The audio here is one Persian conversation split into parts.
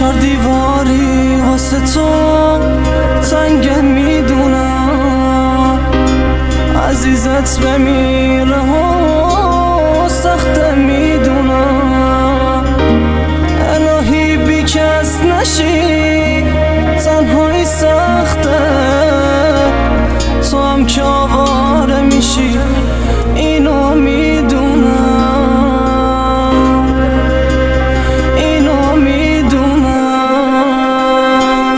چار دیواری واسه تو تنگه میدونم، عزیزت بمیره و سخته میدونم. الهی بی کس نشی، تنهایی سخته، تو هم که آواره میشی اینو میدونم، اینو میدونم.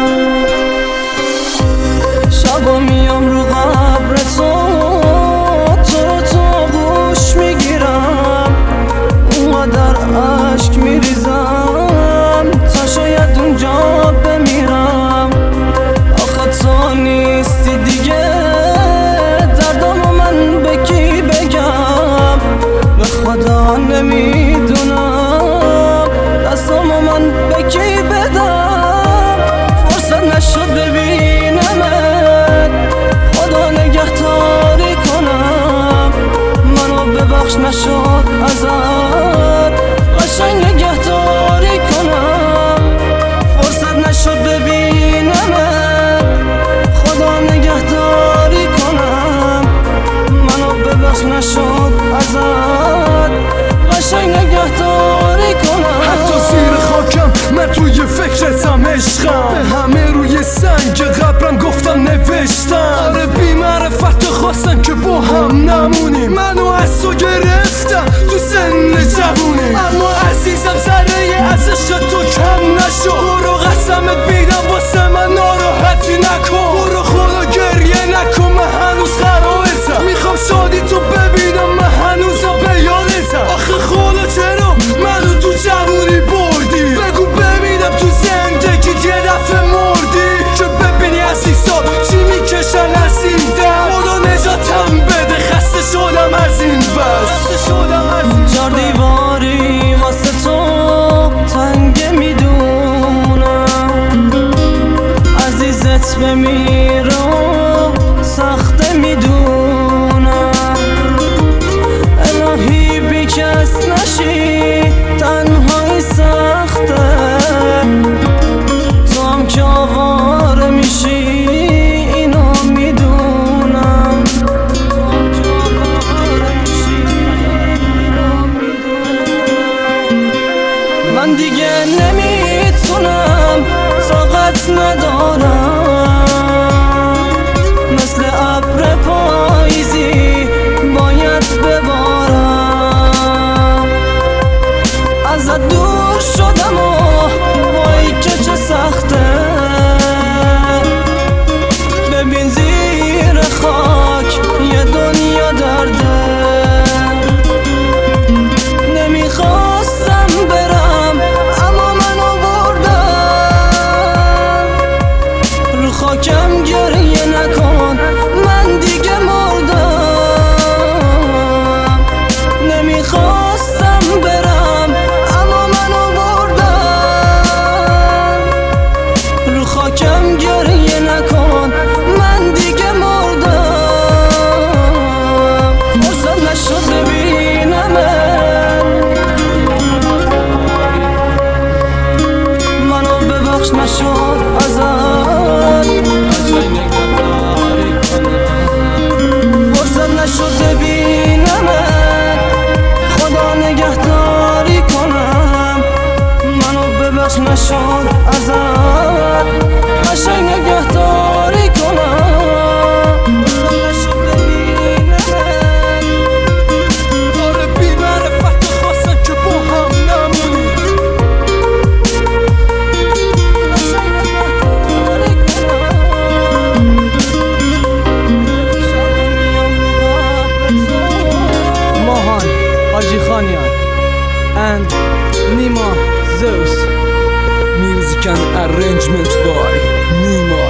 شبا میام رو قبر تو رو تو آغوش میگیرم، اونقدر عشق میریزم تا شاید اونجا بمیرم. آخه تو نیستی دیگه، دردامو من به کی بگم؟ به خدا نمیدونم دستامو من به کی بدم. فرصت نشد ببینمت، خدا نگهداری کنم. منو ببخش نشد ازت، قشنگ نگهداری کنم. فرصت نشد ببینمت، خدا نگهداری کنم. منو ببخش نشد ازت، قشنگ نگهداری کنم. حتی زیر خاکم من توی فکرتم عشقم، به همه روی سنگ قبرم گفتم نوشتم. آره بی معرفت خواستن که با هم نمونیم، منو از تو گرفتم تو سن جوونی. اما عزیزم ذره از عشق تو کم نشو، برو قسمت بیدم واسه من ناراحتی نکن. برو خدا گریه نکن، من هنوز خرابتم، میخوام شادی تو ببینم، من هنوزم به یادتم. آخه خدا چرا منو تو جوونی بردی؟ بگو ببینم تو زندگی یه دفعه مردی، که ببینی عزیزا چی میکشن از این دم. خدا نجاتم بده، خسته شدم از این بس. چار دیواری واسه تو تنگه میدونم، عزیزت بمیره و سخته میدونم. الهی بی کس نشی، تنهایی سخته، تو هم که آواره میشی اینو میدونم. من دیگه نمیتونم، طاقت ندارم، مثل ابر پاییزی باید ببارم. ازت دور شدم و وای که چه سخته، ببین زیر خاک یه دنیا درده. نمیخواستم برم اما منو بردم، رو خاکم گریه نکن من دیگه مردم. نمیخواستم برم اما منو بردم، رو خاکم گریه نکن من دیگه مردم. فرصت نشد ببینمت، منو ببخش نشد ازت، فرصت نشد ببینمت، خدا نگهداری کنم. منو ببخش نشد ازت، قشنگ نگهداری کنم. فرصت نشد ببینمت. آره بی معرفت خواستن که با هم نمونیم، Mohan Haji Khanian and Nima Zeus. music and arrangement by Nima.